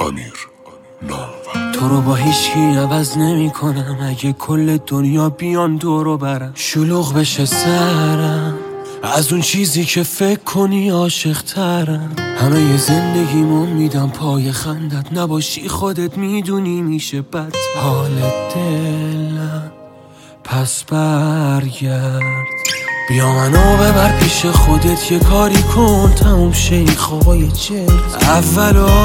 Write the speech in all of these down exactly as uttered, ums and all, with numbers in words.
امیر نامور. تو رو با هیچکی عوض نمی کنم، اگه کل دنیا بیان دورو برم، شلوغ بشه سرم از اون چیزی که فکر کنی عاشق ترم. همه ی زندگیمو میدم پای خندت، نباشی خودت میدونی میشه بد. حال دلم پس برگرد، بیا منو ببر پیش خودت، یه کاری کن تموم شه این خوابای جلد. اول و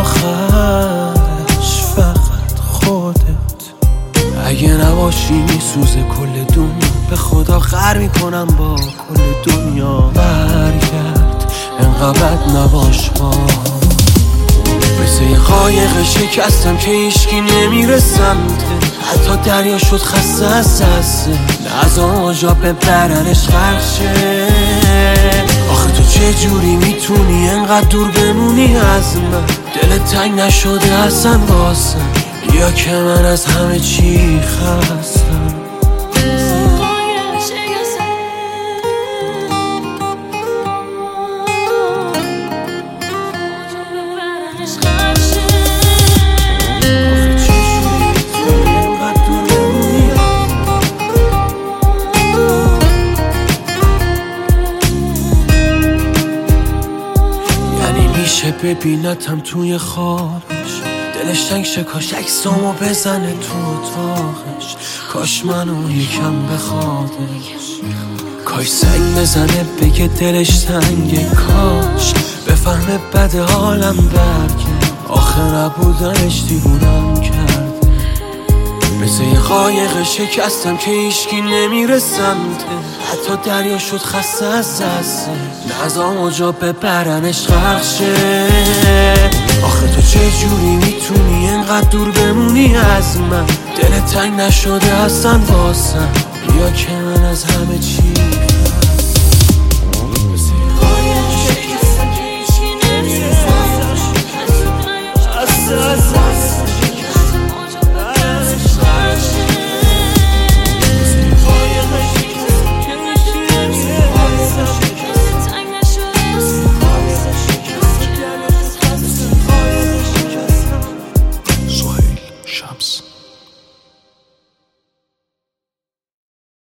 آخرش فقط خودت، اگه نباشی میسوزه کل دنیا، به خدا خر میکنم با کل دنیا. برگرد انقدر بد نباش با، مثل یه قایق شکستم که هیچکی نمیره سمته، حتی دریا شد خسته از دسته، نه از آجا ببرنش غرق شه. آخه تو چه جوری میتونی انقدر دور بمونی از من، دلت تنگ نشده اصلا واسم، یا که من از همه چی خستم. میشه ببینتم توی خوابش، دلش تنگ شه کاش عکسامو بزنه تو اتاقش، کاش منو یکم بخوادش، کاش سنگ بزنه بگه دلش تنگه، کاش بفهمه بد حالم برگه، آخه نبودنش دیوونم کرده. مثل یه قایق شکستم که هیچکی نمیره سمته، حتی دریا شد خسته از دسته، نه از آجا ببرنش غرق شه. آخه تو چه جوری میتونی انقدر دور بمونی از من، دلت تنگ نشده اصلا واسم، یا که من از همه چی